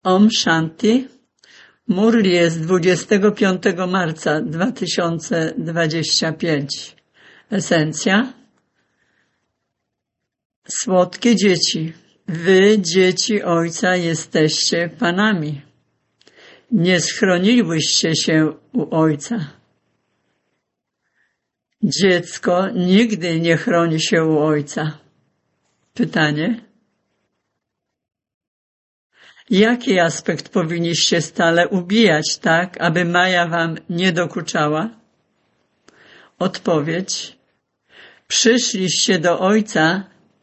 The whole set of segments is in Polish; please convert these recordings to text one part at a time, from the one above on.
Om Shanti. Murli jest 25 marca 2025. Esencja. Słodkie dzieci, wy, dzieci Ojca, jesteście Panami. Nie schroniłyście się u Ojca. Dziecko nigdy nie chroni się u Ojca. Pytanie. Jaki aspekt powinniście stale ubijać tak, aby Maja wam nie dokuczała? Odpowiedź. Przyszliście do Ojca,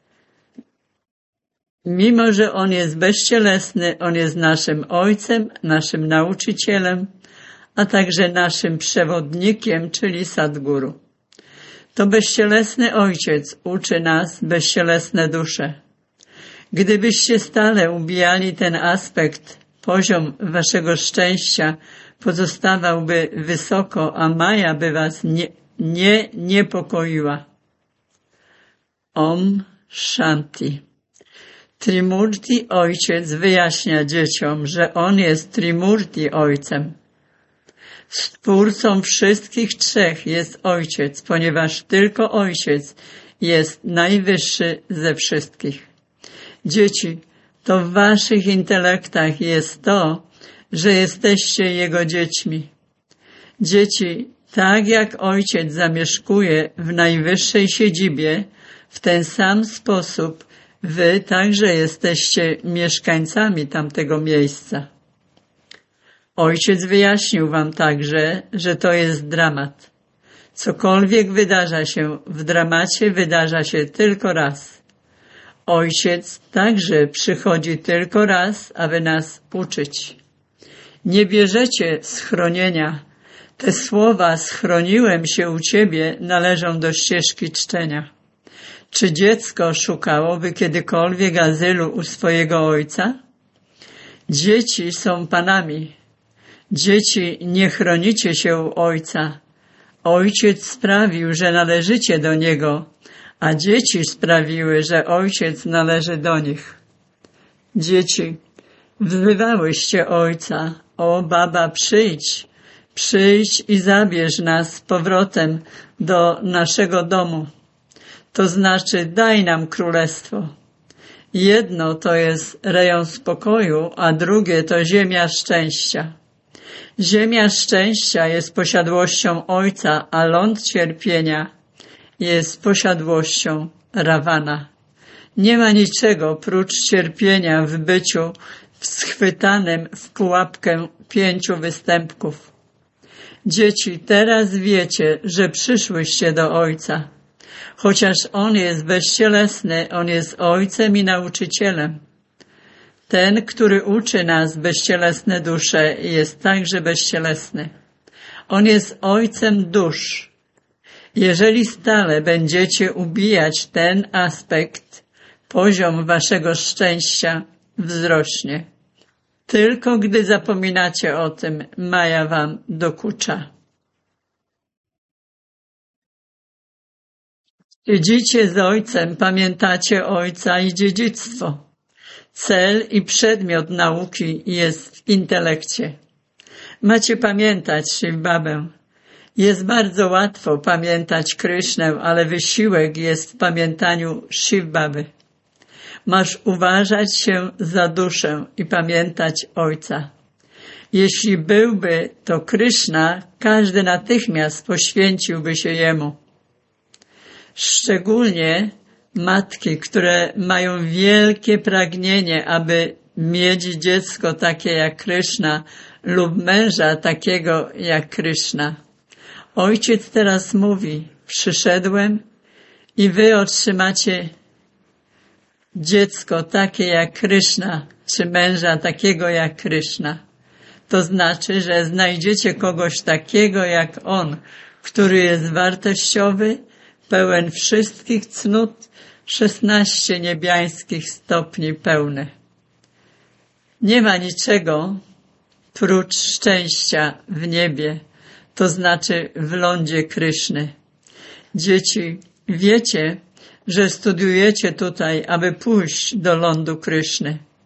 mimo że On jest bezcielesny, On jest naszym Ojcem, naszym nauczycielem, a także naszym przewodnikiem, czyli Sadguru. To bezcielesny Ojciec uczy nas bezcielesne dusze. Gdybyście stale ubijali ten aspekt, poziom waszego szczęścia pozostawałby wysoko, a Maja by was nie niepokoiła. Om Shanti. Trimurti Ojciec wyjaśnia dzieciom, że On jest Trimurti Ojcem. Stwórcą wszystkich trzech jest Ojciec, ponieważ tylko Ojciec jest najwyższy ze wszystkich. Dzieci, to w waszych intelektach jest to, że jesteście Jego dziećmi. Dzieci, tak jak Ojciec zamieszkuje w najwyższej siedzibie, w ten sam sposób wy także jesteście mieszkańcami tamtego miejsca. Ojciec wyjaśnił wam także, że to jest dramat. Cokolwiek wydarza się w dramacie, wydarza się tylko raz. Ojciec także przychodzi tylko raz, aby nas uczyć. Nie bierzecie schronienia. Te słowa schroniłem się u Ciebie należą do ścieżki czczenia. Czy dziecko szukałoby kiedykolwiek azylu u swojego ojca? Dzieci są Panami. Dzieci, nie chronicie się u Ojca. Ojciec sprawił, że należycie do Niego, a dzieci sprawiły, że Ojciec należy do nich. Dzieci, wzywałyście Ojca, o Baba, przyjdź i zabierz nas z powrotem do naszego domu. To znaczy, daj nam królestwo. Jedno to jest rejon spokoju, a drugie to ziemia szczęścia. Ziemia szczęścia jest posiadłością Ojca, a ląd cierpienia jest posiadłością Rawana. Nie ma niczego prócz cierpienia w byciu schwytanym w pułapkę 5 występków. Dzieci, teraz wiecie, że przyszłyście do Ojca. Chociaż On jest bezcielesny, On jest Ojcem i nauczycielem. Ten, który uczy nas bezcielesne dusze, jest także bezcielesny. On jest Ojcem dusz. Jeżeli stale będziecie ubijać ten aspekt, poziom waszego szczęścia wzrośnie. Tylko gdy zapominacie o tym, Maja wam dokucza. Siedzicie z Ojcem, pamiętacie Ojca i dziedzictwo. Cel i przedmiot nauki jest w intelekcie. Macie pamiętać Shiv Babę. Jest bardzo łatwo pamiętać Krysznę, ale wysiłek jest w pamiętaniu Shiv Baby. Masz uważać się za duszę i pamiętać Ojca. Jeśli byłby to Kryszna, każdy natychmiast poświęciłby się Jemu. Szczególnie matki, które mają wielkie pragnienie, aby mieć dziecko takie jak Kryszna lub męża takiego jak Kryszna. Ojciec teraz mówi, przyszedłem i wy otrzymacie dziecko takie jak Kryszna, czy męża takiego jak Kryszna. To znaczy, że znajdziecie kogoś takiego jak On, który jest wartościowy, pełen wszystkich cnót, 16 niebiańskich stopni pełny. Nie ma niczego prócz szczęścia w niebie, to znaczy w lądzie Kryszny. Dzieci, wiecie, że studiujecie tutaj, aby pójść do lądu Kryszny.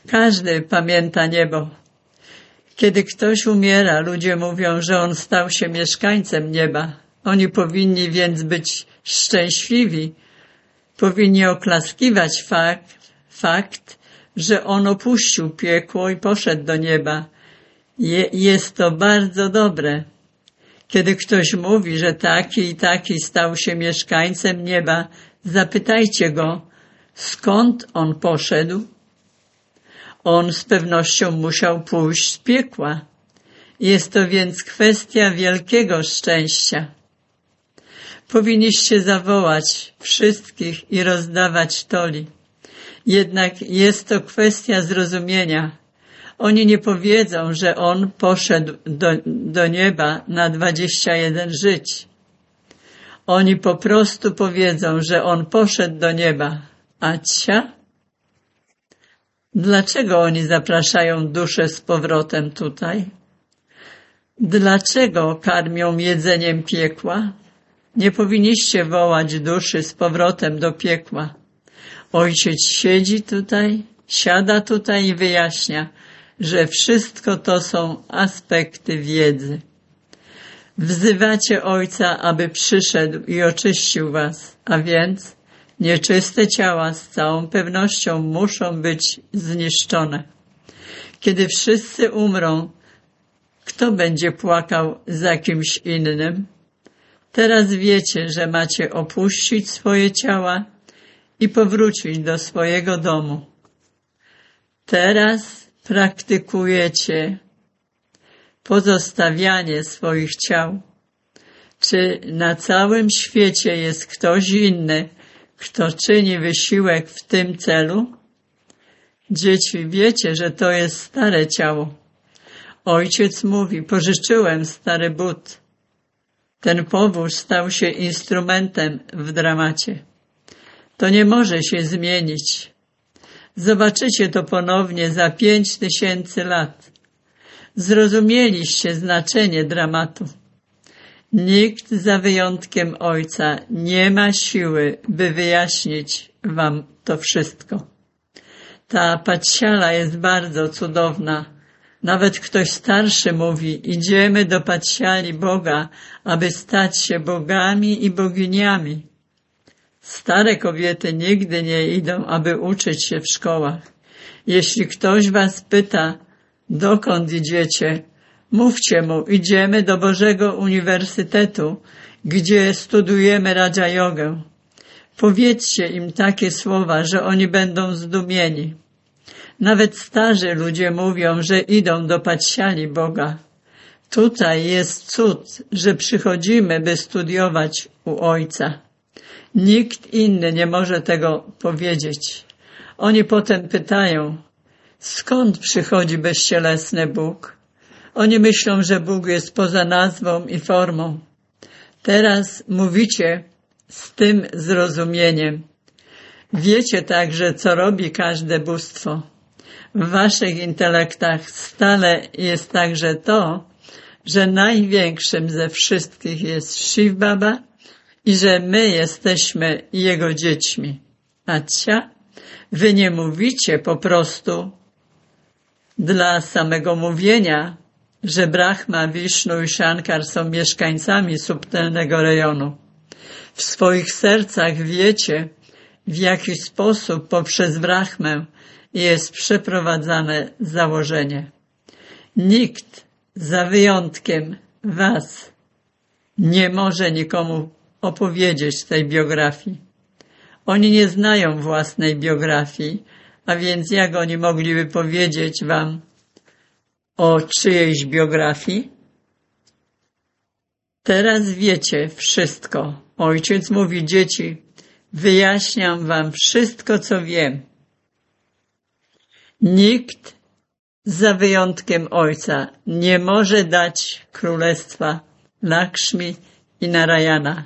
Każdy pamięta niebo. Kiedy ktoś umiera, ludzie mówią, że on stał się mieszkańcem nieba. Oni powinni więc być szczęśliwi. Powinni oklaskiwać fakt, że on opuścił piekło i poszedł do nieba. Jest to bardzo dobre. Kiedy ktoś mówi, że taki i taki stał się mieszkańcem nieba, zapytajcie go, skąd on poszedł? On z pewnością musiał pójść z piekła. Jest to więc kwestia wielkiego szczęścia. Powinniście zawołać wszystkich i rozdawać toli. Jednak jest to kwestia zrozumienia. Oni nie powiedzą, że on poszedł do nieba na 21 żyć. Oni po prostu powiedzą, że on poszedł do nieba. A cia? Dlaczego oni zapraszają duszę z powrotem tutaj? Dlaczego karmią jedzeniem piekła? Nie powinniście wołać duszy z powrotem do piekła. Ojciec siedzi tutaj, siada tutaj i wyjaśnia, że wszystko to są aspekty wiedzy. Wzywacie Ojca, aby przyszedł i oczyścił was, a więc nieczyste ciała z całą pewnością muszą być zniszczone. Kiedy wszyscy umrą, kto będzie płakał za kimś innym? Teraz wiecie, że macie opuścić swoje ciała i powrócić do swojego domu. Teraz praktykujecie pozostawianie swoich ciał. Czy na całym świecie jest ktoś inny, kto czyni wysiłek w tym celu? Dzieci, wiecie, że to jest stare ciało. Ojciec mówi, pożyczyłem stary but. Ten powóz stał się instrumentem w dramacie. To nie może się zmienić. Zobaczycie to ponownie za 5000 lat. Zrozumieliście znaczenie dramatu. Nikt za wyjątkiem Ojca nie ma siły, by wyjaśnić wam to wszystko. Ta paćsiala jest bardzo cudowna. Nawet ktoś starszy mówi, idziemy do paćsiali Boga, aby stać się bogami i boginiami. Stare kobiety nigdy nie idą, aby uczyć się w szkołach. Jeśli ktoś was pyta, dokąd idziecie, mówcie mu, idziemy do Bożego Uniwersytetu, gdzie studujemy Raja Jogę. Powiedzcie im takie słowa, że oni będą zdumieni. Nawet starzy ludzie mówią, że idą do paćsiali Boga. Tutaj jest cud, że przychodzimy, by studiować u Ojca. Nikt inny nie może tego powiedzieć. Oni potem pytają, skąd przychodzi bezcielesny Bóg? Oni myślą, że Bóg jest poza nazwą i formą. Teraz mówicie z tym zrozumieniem. Wiecie także, co robi każde bóstwo. W waszych intelektach stale jest także to, że największym ze wszystkich jest Shiv Baba i że my jesteśmy Jego dziećmi. Acia, wy nie mówicie po prostu dla samego mówienia, że Brahma, Wisznu i Shankar są mieszkańcami subtelnego rejonu. W swoich sercach wiecie, w jaki sposób poprzez Brahmę jest przeprowadzane założenie. Nikt, za wyjątkiem was, nie może nikomu opowiedzieć tej biografii. Oni nie znają własnej biografii, a więc jak oni mogliby powiedzieć wam o czyjejś biografii? Teraz wiecie wszystko. Ojciec mówi, dzieci, wyjaśniam wam wszystko, co wiem. Nikt, za wyjątkiem Ojca, nie może dać królestwa Lakshmi i Narayana.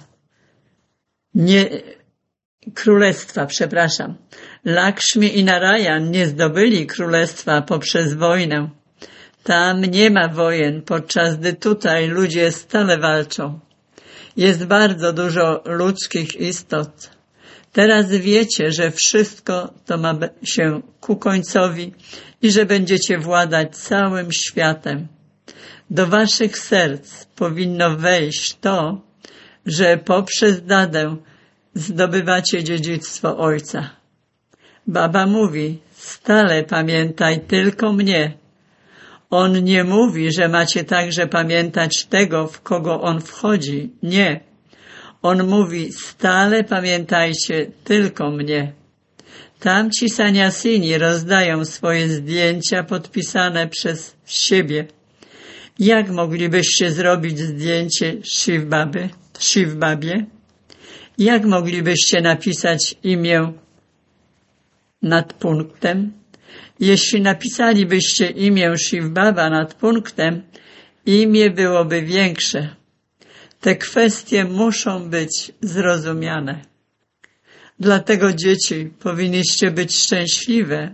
Lakshmi i Narayan nie zdobyli królestwa poprzez wojnę. Tam nie ma wojen, podczas gdy tutaj ludzie stale walczą. Jest bardzo dużo ludzkich istot. Teraz wiecie, że wszystko to ma się ku końcowi i że będziecie władać całym światem. Do waszych serc powinno wejść to, że poprzez dadę zdobywacie dziedzictwo Ojca. Baba mówi, stale pamiętaj tylko mnie. On nie mówi, że macie także pamiętać tego, w kogo on wchodzi. Nie. On mówi, stale pamiętajcie tylko mnie. Tamci saniasini rozdają swoje zdjęcia podpisane przez siebie. Jak moglibyście zrobić zdjęcie Shiv-babie? Jak moglibyście napisać imię nad punktem? Jeśli napisalibyście imię Shiv-baba nad punktem, imię byłoby większe. Te kwestie muszą być zrozumiane. Dlatego, dzieci, powinniście być szczęśliwe,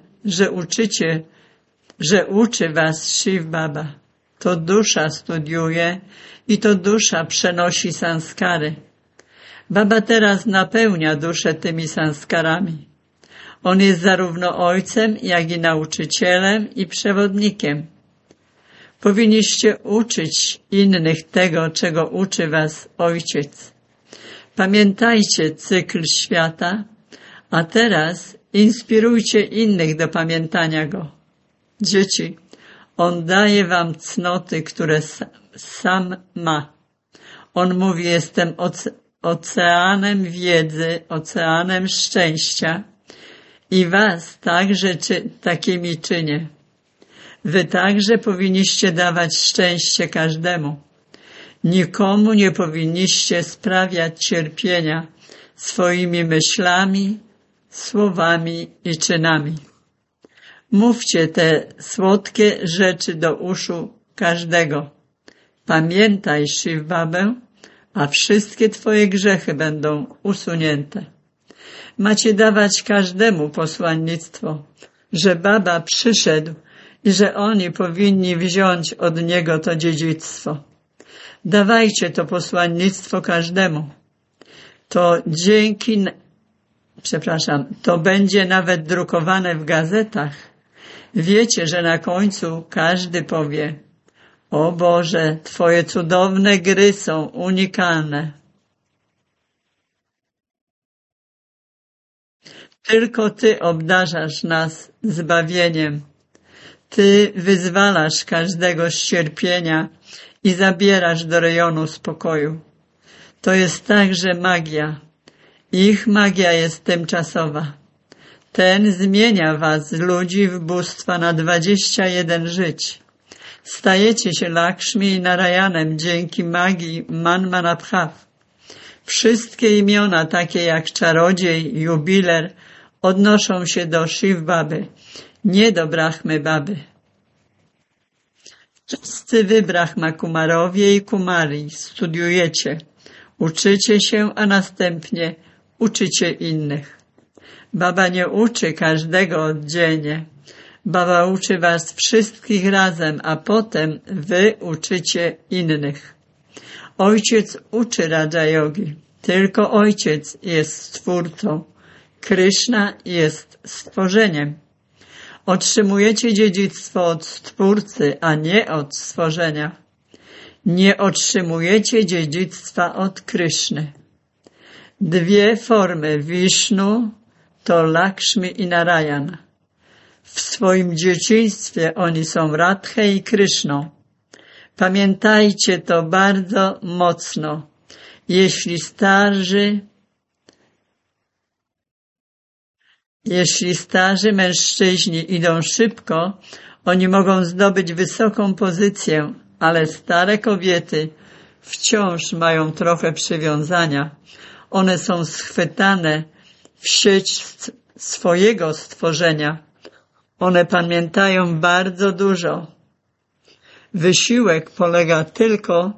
że uczy was Shiv-baba. To dusza studiuje i to dusza przenosi sanskary. Baba teraz napełnia duszę tymi sanskarami. On jest zarówno ojcem, jak i nauczycielem i przewodnikiem. Powinniście uczyć innych tego, czego uczy was Ojciec. Pamiętajcie cykl świata, a teraz inspirujcie innych do pamiętania go. Dzieci, on daje wam cnoty, które sam ma. On mówi, jestem oceanem wiedzy, oceanem szczęścia i was także takimi czynię. Wy także powinniście dawać szczęście każdemu. Nikomu nie powinniście sprawiać cierpienia swoimi myślami, słowami i czynami. Mówcie te słodkie rzeczy do uszu każdego. Pamiętaj Shiv-babę, a wszystkie twoje grzechy będą usunięte. Macie dawać każdemu posłannictwo, że Baba przyszedł i że oni powinni wziąć od niego to dziedzictwo. Dawajcie to posłannictwo każdemu. To będzie nawet drukowane w gazetach. Wiecie, że na końcu każdy powie: o Boże, Twoje cudowne gry są unikalne. Tylko Ty obdarzasz nas zbawieniem. Ty wyzwalasz każdego z cierpienia i zabierasz do rejonu spokoju. To jest także magia. Ich magia jest tymczasowa. Ten zmienia was, ludzi, w bóstwa na 21 żyć. Stajecie się Lakshmi i Narayanem dzięki magii Manmanabhav. Wszystkie imiona, takie jak czarodziej, jubiler, odnoszą się do Shiv-baby, nie do Brahmy baby. Wszyscy wy, Brahma Kumarowie i Kumari, studiujecie, uczycie się, a następnie uczycie innych. Baba nie uczy każdego oddzielnie. Baba uczy was wszystkich razem, a potem wy uczycie innych. Ojciec uczy Raja Yogi. Tylko Ojciec jest stwórcą. Kryszna jest stworzeniem. Otrzymujecie dziedzictwo od Stwórcy, a nie od stworzenia. Nie otrzymujecie dziedzictwa od Kryszny. Dwie formy Wisznu to Lakshmi i Narayan. W swoim dzieciństwie oni są Radhą i Kryszną. Pamiętajcie to bardzo mocno. Jeśli starzy mężczyźni idą szybko, oni mogą zdobyć wysoką pozycję, ale stare kobiety wciąż mają trochę przywiązania. One są schwytane w sieć swojego stworzenia. One pamiętają bardzo dużo. Wysiłek polega tylko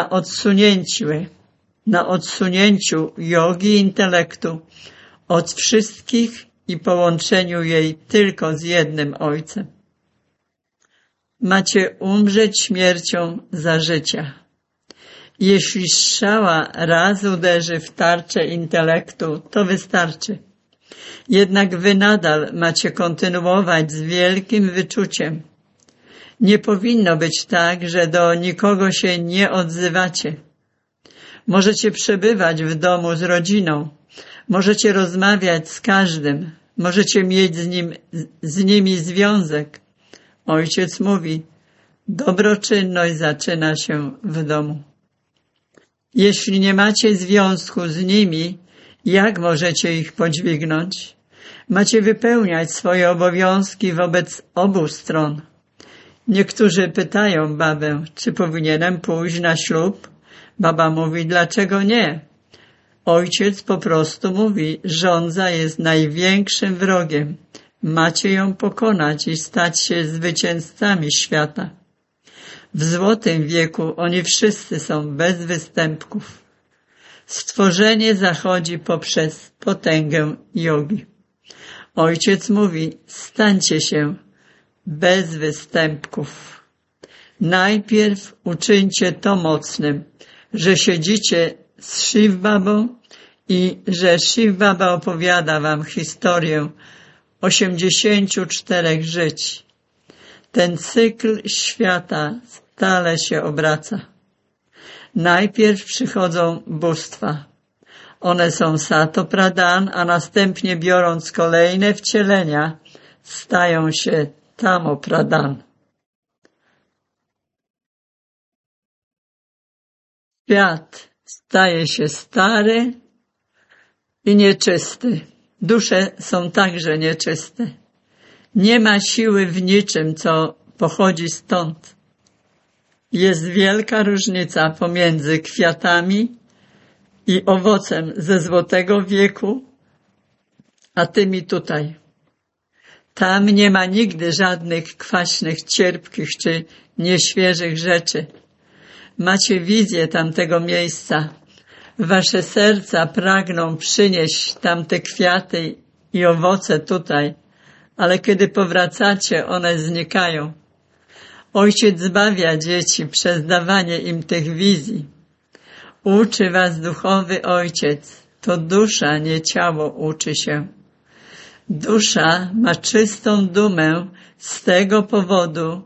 na odsunięciu jogi intelektu od wszystkich i połączeniu jej tylko z jednym Ojcem. Macie umrzeć śmiercią za życia. Jeśli strzała raz uderzy w tarczę intelektu, to wystarczy. Jednak wy nadal macie kontynuować z wielkim wyczuciem. Nie powinno być tak, że do nikogo się nie odzywacie. Możecie przebywać w domu z rodziną, możecie rozmawiać z każdym, możecie mieć z nimi związek. Ojciec mówi, dobroczynność zaczyna się w domu. Jeśli nie macie związku z nimi, jak możecie ich podźwignąć? Macie wypełniać swoje obowiązki wobec obu stron. Niektórzy pytają babę, czy powinienem pójść na ślub? Baba mówi, dlaczego nie? Ojciec po prostu mówi, żądza jest największym wrogiem. Macie ją pokonać i stać się zwycięzcami świata. W złotym wieku oni wszyscy są bez występków. Stworzenie zachodzi poprzez potęgę jogi. Ojciec mówi, stańcie się bez występków. Najpierw uczyńcie to mocnym, że siedzicie z Shiv Babą i że Shiv Baba opowiada wam historię 84 żyć. Ten cykl świata stale się obraca. Najpierw przychodzą bóstwa. One są Sato Pradhan, a następnie biorąc kolejne wcielenia, stają się Tamo Pradhan. Świat staje się stary i nieczysty. Dusze są także nieczyste. Nie ma siły w niczym, co pochodzi stąd. Jest wielka różnica pomiędzy kwiatami i owocem ze złotego wieku, a tymi tutaj. Tam nie ma nigdy żadnych kwaśnych, cierpkich czy nieświeżych rzeczy. Macie wizję tamtego miejsca. Wasze serca pragną przynieść tamte kwiaty i owoce tutaj, ale kiedy powracacie, one znikają. Ojciec zbawia dzieci przez dawanie im tych wizji. Uczy was duchowy Ojciec. To dusza, nie ciało uczy się. Dusza ma czystą dumę z tego powodu,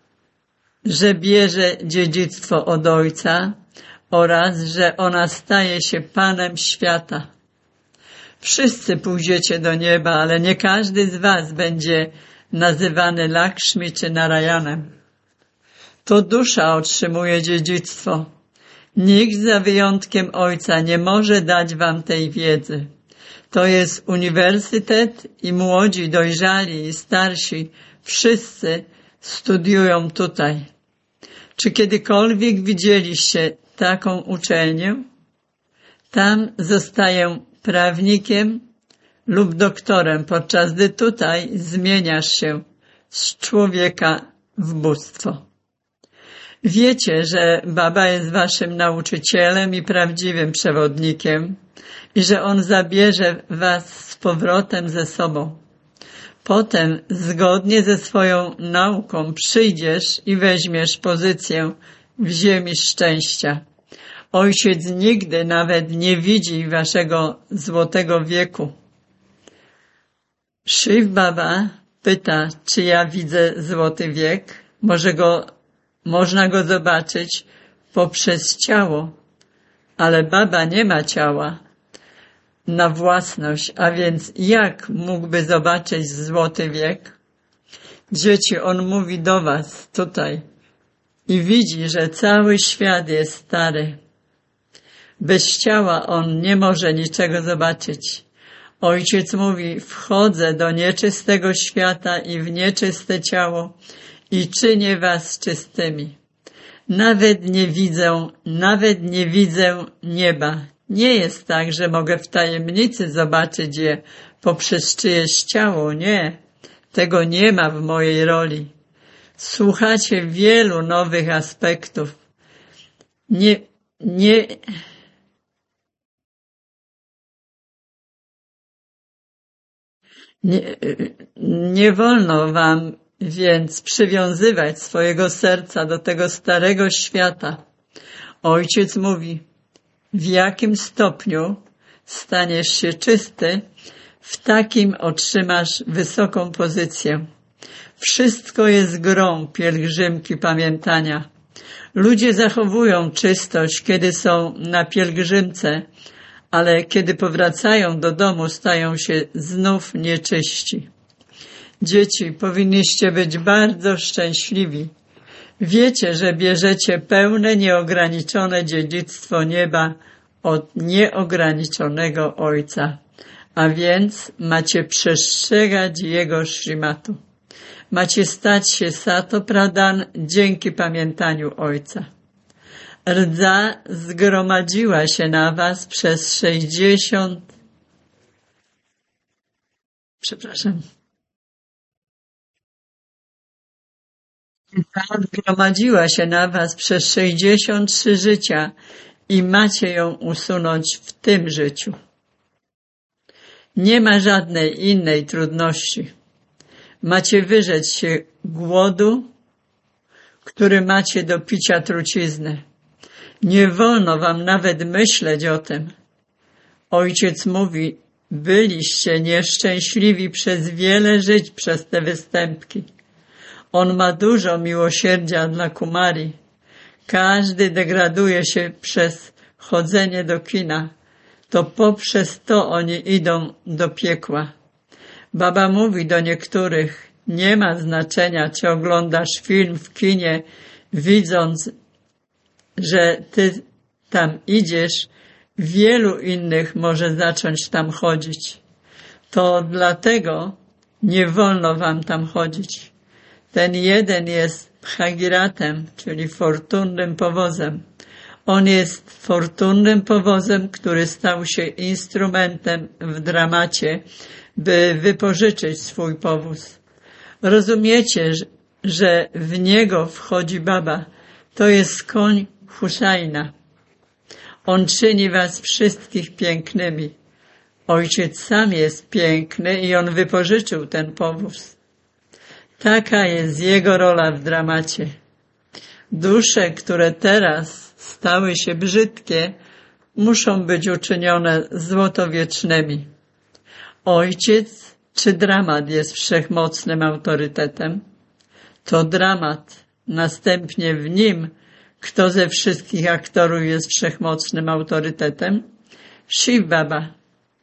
że bierze dziedzictwo od Ojca oraz, że ona staje się Panem świata. Wszyscy pójdziecie do nieba, ale nie każdy z was będzie nazywany Lakshmi czy Narayanem. To dusza otrzymuje dziedzictwo. Nikt za wyjątkiem Ojca nie może dać wam tej wiedzy. To jest uniwersytet i młodzi, dojrzali i starsi, wszyscy studiują tutaj. Czy kiedykolwiek widzieliście taką uczelnię? Tam zostaję prawnikiem lub doktorem, podczas gdy tutaj zmieniasz się z człowieka w bóstwo. Wiecie, że Baba jest waszym nauczycielem i prawdziwym przewodnikiem i że on zabierze was z powrotem ze sobą. Potem, zgodnie ze swoją nauką, przyjdziesz i weźmiesz pozycję w ziemi szczęścia. Ojciec nigdy nawet nie widzi waszego złotego wieku. Shiv Baba pyta, czy ja widzę złoty wiek? Można go zobaczyć poprzez ciało, ale Baba nie ma ciała na własność, a więc jak mógłby zobaczyć złoty wiek? Dzieci, on mówi do was tutaj i widzi, że cały świat jest stary. Bez ciała on nie może niczego zobaczyć. Ojciec mówi, wchodzę do nieczystego świata i w nieczyste ciało i czynię was czystymi. Nawet nie widzę nieba. Nie jest tak, że mogę w tajemnicy zobaczyć je poprzez czyjeś ciało. Nie. Tego nie ma w mojej roli. Słuchacie wielu nowych aspektów. Nie wolno wam więc przywiązywać swojego serca do tego starego świata. Ojciec mówi, w jakim stopniu staniesz się czysty, w takim otrzymasz wysoką pozycję. Wszystko jest grą pielgrzymki pamiętania. Ludzie zachowują czystość, kiedy są na pielgrzymce, ale kiedy powracają do domu, stają się znów nieczyści. Dzieci, powinniście być bardzo szczęśliwi. Wiecie, że bierzecie pełne, nieograniczone dziedzictwo nieba od nieograniczonego Ojca, a więc macie przestrzegać Jego szrimatu. Macie stać się Sato Pradhan dzięki pamiętaniu Ojca. Rdza zgromadziła się na was przez 60... Zgromadziła się na was przez 63 życia i macie ją usunąć w tym życiu. Nie ma żadnej innej trudności. Macie wyrzec się głodu, który macie do picia trucizny. Nie wolno wam nawet myśleć o tym. Ojciec mówi, byliście nieszczęśliwi przez wiele żyć przez te występki. On ma dużo miłosierdzia dla Kumari. Każdy degraduje się przez chodzenie do kina. To poprzez to oni idą do piekła. Baba mówi do niektórych, nie ma znaczenia, czy oglądasz film w kinie, widząc, że ty tam idziesz, wielu innych może zacząć tam chodzić. To dlatego nie wolno wam tam chodzić. Ten jeden jest Bhagiratem, czyli fortunnym powozem. On jest fortunnym powozem, który stał się instrumentem w dramacie, by wypożyczyć swój powóz. Rozumiecie, że w niego wchodzi Baba. To jest koń Husaina. On czyni was wszystkich pięknymi. Ojciec sam jest piękny i on wypożyczył ten powóz. Taka jest jego rola w dramacie. Dusze, które teraz stały się brzydkie, muszą być uczynione złotowiecznymi. Ojciec czy dramat jest wszechmocnym autorytetem? To dramat. Następnie w nim, kto ze wszystkich aktorów jest wszechmocnym autorytetem? Shiv Baba.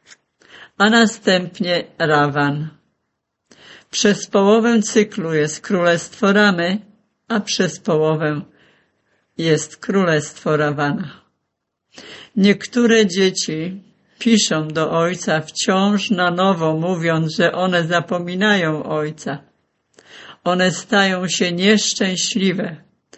A następnie Ravan. Przez połowę cyklu jest królestwo Ramy, a przez połowę jest królestwo Ravana. Niektóre dzieci piszą do ojca wciąż na nowo, mówiąc, że one zapominają ojca. One stają się nieszczęśliwe.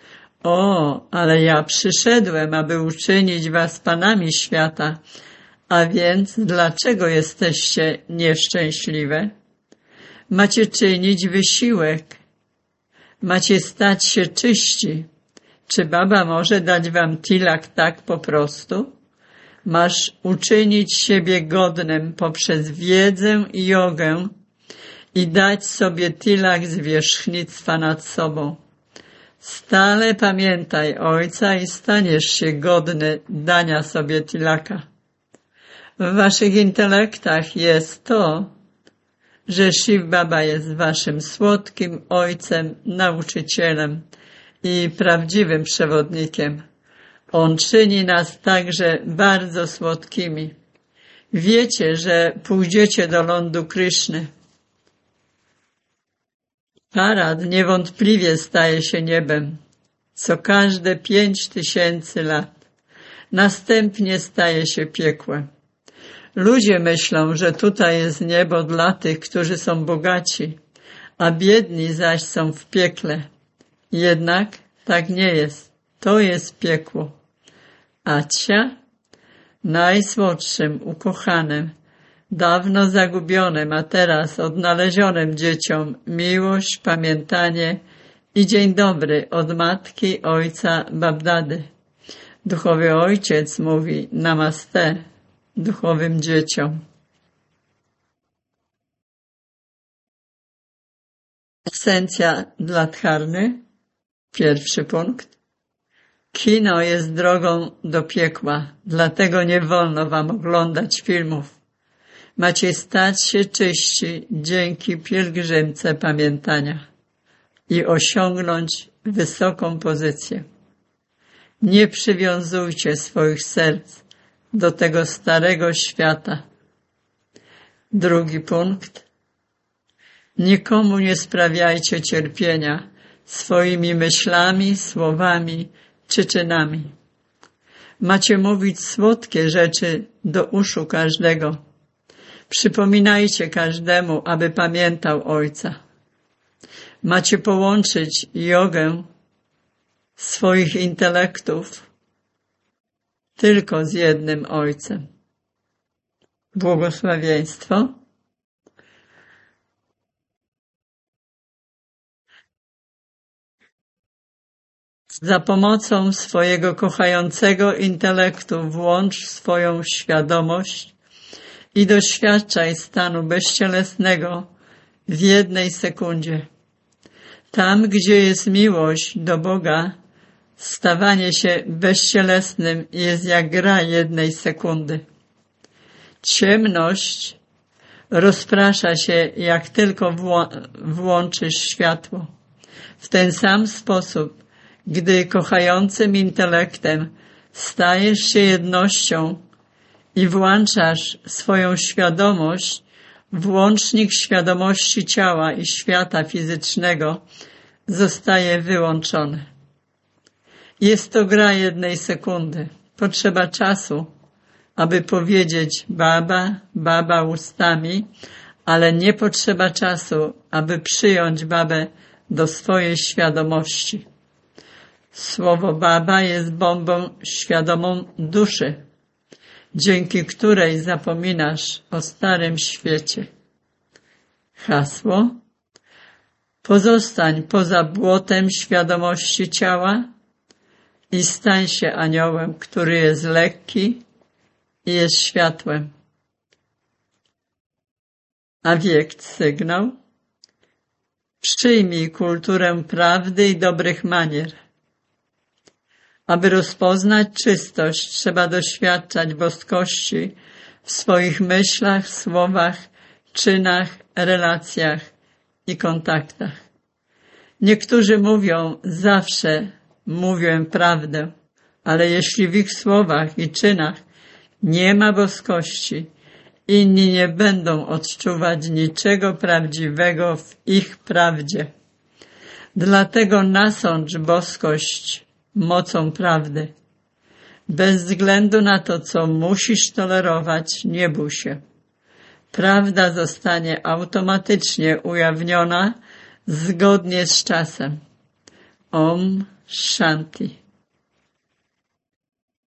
O, ale ja przyszedłem, aby uczynić was panami świata. A więc dlaczego jesteście nieszczęśliwe? Macie czynić wysiłek. Macie stać się czyści. Czy Baba może dać wam tilak tak po prostu? Masz uczynić siebie godnym poprzez wiedzę i jogę i dać sobie tilak zwierzchnictwa nad sobą. Stale pamiętaj Ojca i staniesz się godny dania sobie tilaka. W waszych intelektach jest to, że Shiv Baba jest waszym słodkim Ojcem, nauczycielem i prawdziwym przewodnikiem. On czyni nas także bardzo słodkimi. Wiecie, że pójdziecie do lądu Kryszny. Parad niewątpliwie staje się niebem, co każde 5000 lat. Następnie staje się piekłem. Ludzie myślą, że tutaj jest niebo dla tych, którzy są bogaci, a biedni zaś są w piekle. Jednak tak nie jest. To jest piekło. Acia, najsłodszym, ukochanym, dawno zagubionym, a teraz odnalezionym dzieciom miłość, pamiętanie i dzień dobry od matki, ojca, Babdady. Duchowy ojciec mówi namaste duchowym dzieciom. Esencja dla Dharmy. Pierwszy punkt. Kino jest drogą do piekła, dlatego nie wolno wam oglądać filmów. Macie stać się czyści dzięki pielgrzymce pamiętania i osiągnąć wysoką pozycję. Nie przywiązujcie swoich serc do tego starego świata. Drugi punkt. Nikomu nie sprawiajcie cierpienia swoimi myślami, słowami czy czynami. Macie mówić słodkie rzeczy do uszu każdego. Przypominajcie każdemu, aby pamiętał Ojca. Macie połączyć jogę swoich intelektów tylko z jednym Ojcem. Błogosławieństwo. Za pomocą swojego kochającego intelektu włącz swoją świadomość i doświadczaj stanu bezcielesnego w jednej sekundzie. Tam, gdzie jest miłość do Boga, stawanie się bezcielesnym jest jak gra jednej sekundy. Ciemność rozprasza się, jak tylko włączysz światło. W ten sam sposób, gdy kochającym intelektem stajesz się jednością i włączasz swoją świadomość, włącznik świadomości ciała i świata fizycznego zostaje wyłączony. Jest to gra jednej sekundy. Potrzeba czasu, aby powiedzieć Baba, Baba ustami, ale nie potrzeba czasu, aby przyjąć Babę do swojej świadomości. Słowo Baba jest bombą świadomą duszy, dzięki której zapominasz o starym świecie. Hasło: pozostań poza błotem świadomości ciała i stań się aniołem, który jest lekki i jest światłem. A wiekt sygnał: przyjmij kulturę prawdy i dobrych manier. Aby rozpoznać czystość, trzeba doświadczać boskości w swoich myślach, słowach, czynach, relacjach i kontaktach. Niektórzy mówią, zawsze mówię prawdę, ale jeśli w ich słowach i czynach nie ma boskości, inni nie będą odczuwać niczego prawdziwego w ich prawdzie. Dlatego nasądź boskość mocą prawdy. Bez względu na to, co musisz tolerować, nie bój się. Prawda zostanie automatycznie ujawniona zgodnie z czasem. Om Shanti.